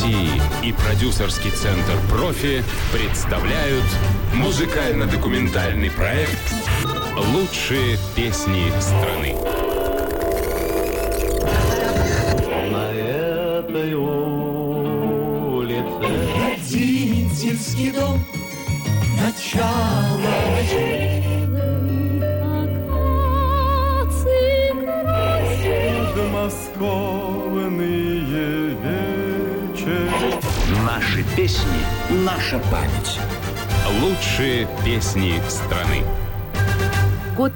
России» и продюсерский центр «Профи» представляют музыкально-документальный проект «Лучшие песни страны». На этой улице родительский дом, начало ночей. Подмосковные вечери. Наши песни, наша память. Лучшие песни страны. Год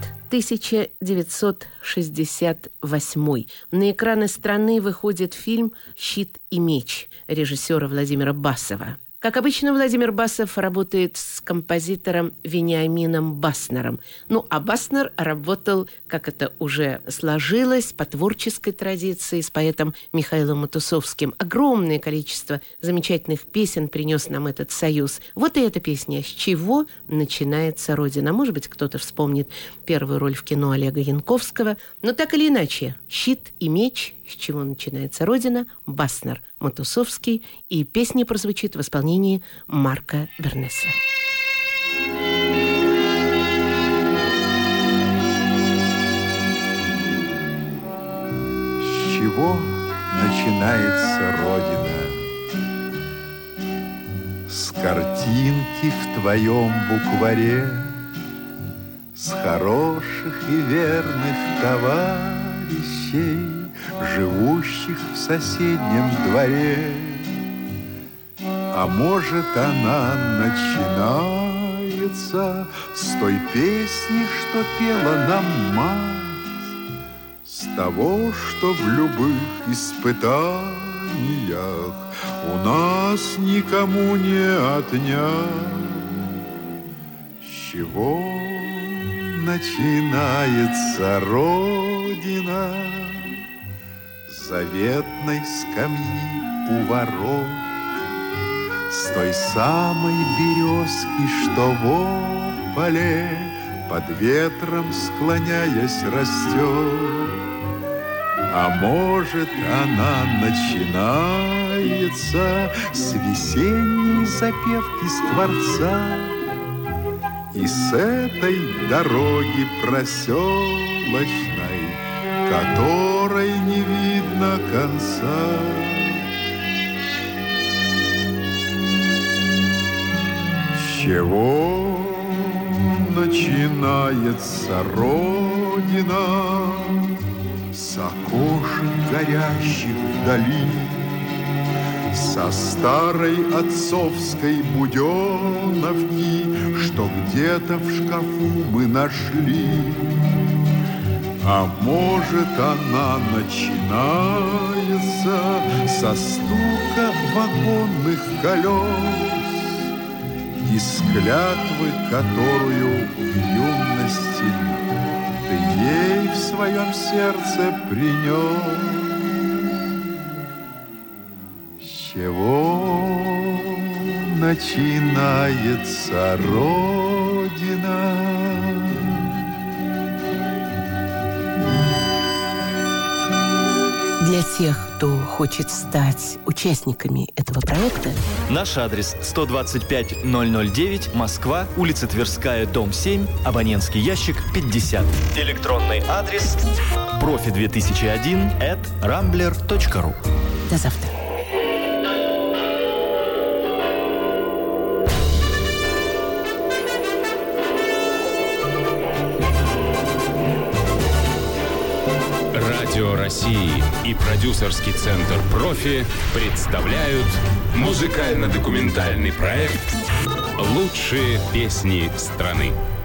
1968. На экраны страны выходит фильм «Щит и меч» режиссера Владимира Басова. Как обычно, Владимир Басов работает с композитором Вениамином Баснером. А Баснер работал, как это уже сложилось, по творческой традиции с поэтом Михаилом Матусовским. Огромное количество замечательных песен принес нам этот союз. Вот и эта песня «С чего начинается Родина». Может быть, кто-то вспомнит первую роль в кино Олега Янковского. Но так или иначе, «Щит и меч», «С чего начинается Родина», Баснер, Матусовский, и песня прозвучит в исполнении Марка Бернеса. С чего начинается Родина? С картинки в твоем букваре, с хороших и верных товарищей, живущих в соседнем дворе. А может, она начинается с той песни, что пела нам мать, с того, что в любых испытаниях у нас никому не отнять. С чего начинается Родина? Заветной скамьи у ворот, с той самой березки, что в поле под ветром склоняясь растет. А может, она начинается с весенней запевки скворца, и с этой дороги проселочной, которой не видно конца. С чего начинается Родина? С окошек горящих вдали, со старой отцовской буденовки, что где-то в шкафу мы нашли. А может, она начинается со стука вагонных колес и с клятвы, которую в юности ты ей в своем сердце принес. С чего начинается Родина? Для тех, кто хочет стать участниками этого проекта, наш адрес 125-009, Москва, улица Тверская, дом 7, абонентский ящик 50. Электронный адрес profi2001@rambler.ru. до завтра. Радио России и продюсерский центр «Профи» представляют музыкально-документальный проект «Лучшие песни страны».